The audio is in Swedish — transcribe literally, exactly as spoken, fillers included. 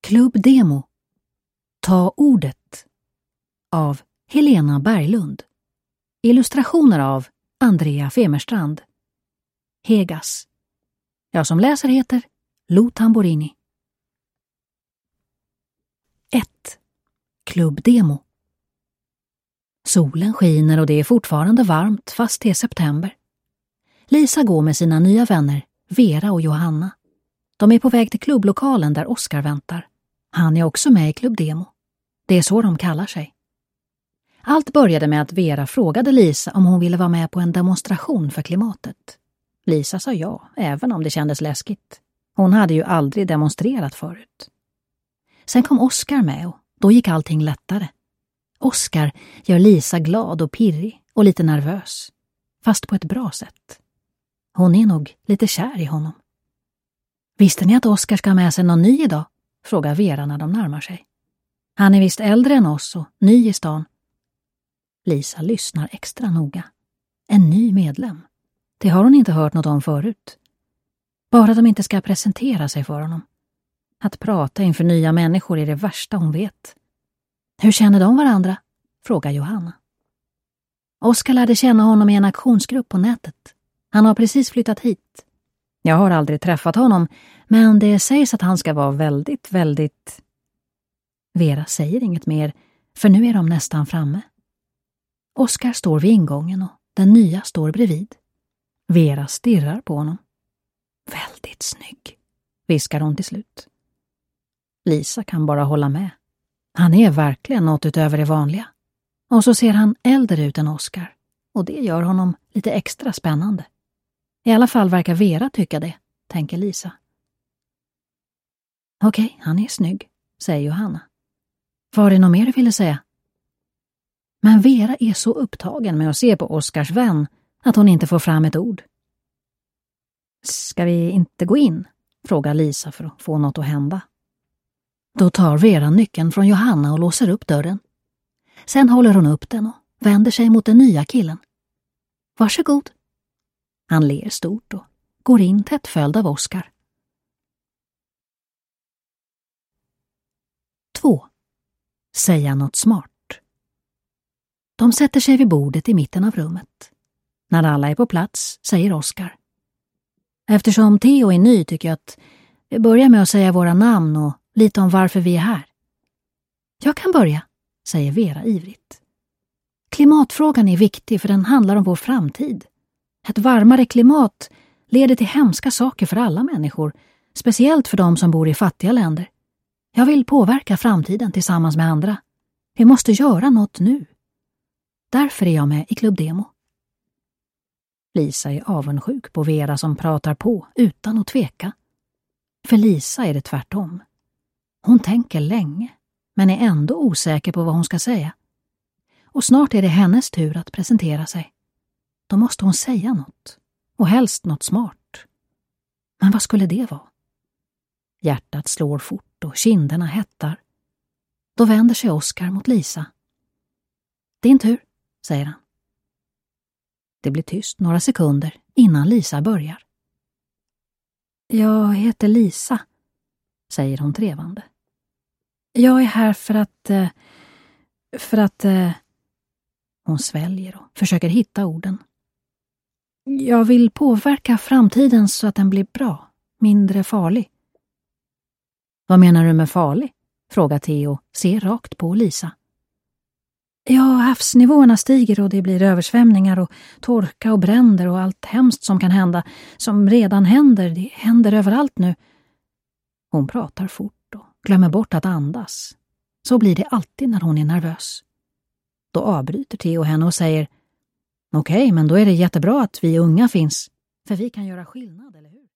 Klubbdemo. Ta ordet av Helena Berglund. Illustrationer av Andrea Femerstrand. Hegas. Jag som läser heter Lo Tamborini. ett. Klubbdemo. Solen skiner och det är fortfarande varmt fast det är september. Lisa går med sina nya vänner Vera och Johanna. De är på väg till klubblokalen där Oskar väntar. Han är också med i klubbdemo. Det är så de kallar sig. Allt började med att Vera frågade Lisa om hon ville vara med på en demonstration för klimatet. Lisa sa ja, även om det kändes läskigt. Hon hade ju aldrig demonstrerat förut. Sen kom Oskar med och då gick allting lättare. Oskar gör Lisa glad och pirrig och lite nervös. Fast på ett bra sätt. Hon är nog lite kär i honom. Visste ni att Oskar ska med sig någon ny idag? Frågar Vera när de närmar sig. Han är visst äldre än oss och ny i stan. Lisa lyssnar extra noga. En ny medlem. Det har hon inte hört något om förut. Bara de inte ska presentera sig för honom. Att prata inför nya människor är det värsta hon vet. Hur känner de varandra? Frågar Johanna. Oskar lärde känna honom i en aktionsgrupp på nätet. Han har precis flyttat hit. Jag har aldrig träffat honom, men det sägs att han ska vara väldigt, väldigt... Vera säger inget mer, för nu är de nästan framme. Oskar står vid ingången och den nya står bredvid. Vera stirrar på honom. Väldigt snygg, viskar hon till slut. Lisa kan bara hålla med. Han är verkligen något utöver det vanliga. Och så ser han äldre ut än Oskar. Och det gör honom lite extra spännande. I alla fall verkar Vera tycka det, tänker Lisa. Okej, han är snygg, säger Johanna. Var det något mer du ville säga? Men Vera är så upptagen med att se på Oskars vän att hon inte får fram ett ord. Ska vi inte gå in? Frågar Lisa för att få något att hända. Då tar Vera nyckeln från Johanna och låser upp dörren. Sen håller hon upp den och vänder sig mot den nya killen. Varsågod. Han ler stort och går in tätt följd av Oskar. två. Säga något smart. De sätter sig vid bordet i mitten av rummet. När alla är på plats säger Oskar. Eftersom Theo är ny tycker jag att vi börjar med att säga våra namn och lite om varför vi är här. Jag kan börja, säger Vera ivrigt. Klimatfrågan är viktig för den handlar om vår framtid. Ett varmare klimat leder till hemska saker för alla människor, speciellt för de som bor i fattiga länder. Jag vill påverka framtiden tillsammans med andra. Vi måste göra något nu. Därför är jag med i klubbdemo. Lisa är avundsjuk på Vera som pratar på utan att tveka. För Lisa är det tvärtom. Hon tänker länge, men är ändå osäker på vad hon ska säga. Och snart är det hennes tur att presentera sig. Då måste hon säga något, och helst något smart. Men vad skulle det vara? Hjärtat slår fort och kinderna hettar. Då vänder sig Oskar mot Lisa. Din tur, säger han. Det blir tyst några sekunder innan Lisa börjar. Jag heter Lisa, säger hon trevande. Jag är här för att... För att... Hon sväljer och försöker hitta orden. Jag vill påverka framtiden så att den blir bra, mindre farlig. Vad menar du med farlig? Frågar Theo, ser rakt på Lisa. Ja, havsnivåerna stiger och det blir översvämningar och torka och bränder och allt hemskt som kan hända, som redan händer, det händer överallt nu. Hon pratar fort och glömmer bort att andas. Så blir det alltid när hon är nervös. Då avbryter Theo henne och säger: Okej, men då är det jättebra att vi unga finns, för vi kan göra skillnad, eller hur?